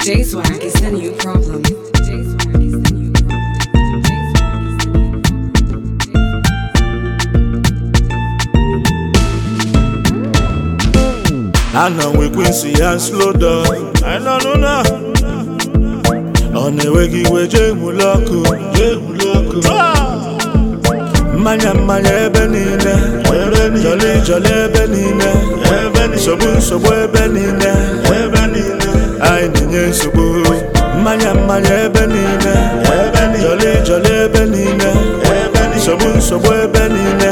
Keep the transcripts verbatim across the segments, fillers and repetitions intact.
J-Swag is the new problem. I know we Quincy and slow down. I know no no. On the way we J Mulaku, J Mulaku. Manya manya benine, jolly jolly benine, sobu sobu benine, I ninye sobu. Manya manya benine, jolly jolly benine, sobu sobu benine,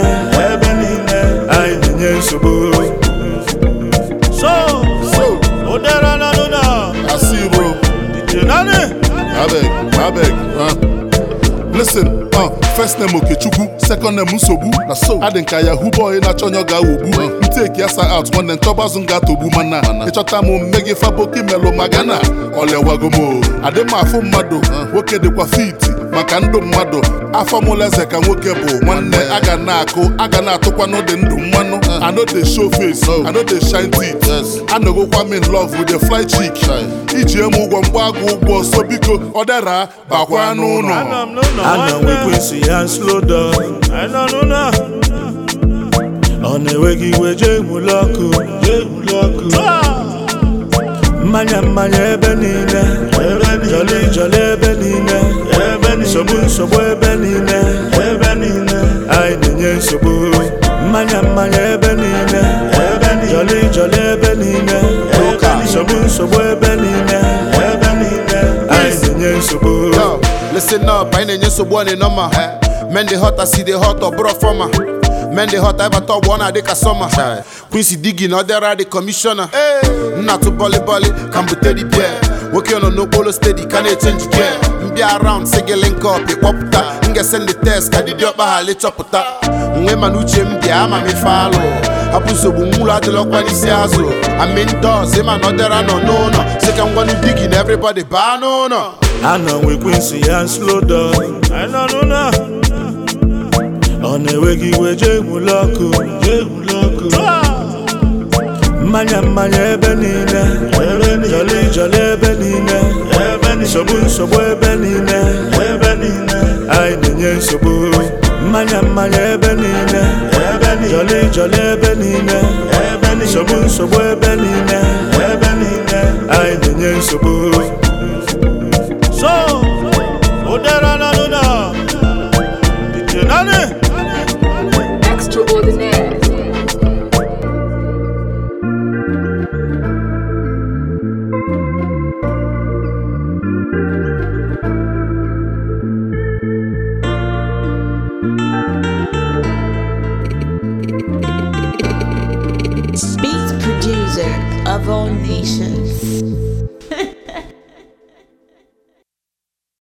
I ninye sobu. So, so, oh there no no no. I see you, bro. Did you know it? I beg, I beg, huh? Listen, uh, first name Okechukwu, second name Nsobu. Na so, adenka Yahoo boy na chonyo ga obu. Take yasa out when them tobazun ga tobu mana. Echota mo megi faboki melo magana. Ole wagomo. Adema afọ mmadụ, woke de kwa fiti. Maka ndụ mmadụ, afọ moleze ka nwoke bụ nwanne aga na akụ, aga na atụkwa no de ndụ mmanụ. I know they show face, I know they shine teeth. I know go kwam in love with the fly chick. Iji emu ụgwọ mgba agụ ụgwọ so biko ọdara bakwa n'ụlọ. I know we Quincy and slow down. I know no no. On the way we J Mulaku, J Mulaku. Manya manya benine, jolly jolly benine, sobu sobu benine, I ninye sobu. Manya manya benine, jolly jolly benine, sobu sobu benine, I ninye sobu. Listen up, I ninye sobu ane number. Men the hot, I see the hot or bro from her. Men the hot, I ever thought one I take a summer. Quincy digging, other the commissioner. Not to bolly bolly, come with teddy bear. Working on no polo steady, can it change gear? Be around, say get link up, it pop that. Nge send the test, I did your bahal, it's up with that. When Manuche Mbia, I'm a follow. I put so mula de lock when he says, I'm indoors, him another no no no. Second one digging, everybody ban no no. I know we Quincy and slow down. I know no no. On the way we J Mulaku, J Mulaku. Manya manya benine, jolly jolly benine, sobu sobu benine, I ninye sobu. Manya manya benine, jolly jolly benine, sobu sobu benine, I ninye sobu. So, oh there no no no. Did you know it? Extraordinaire. Beats producer of all nations.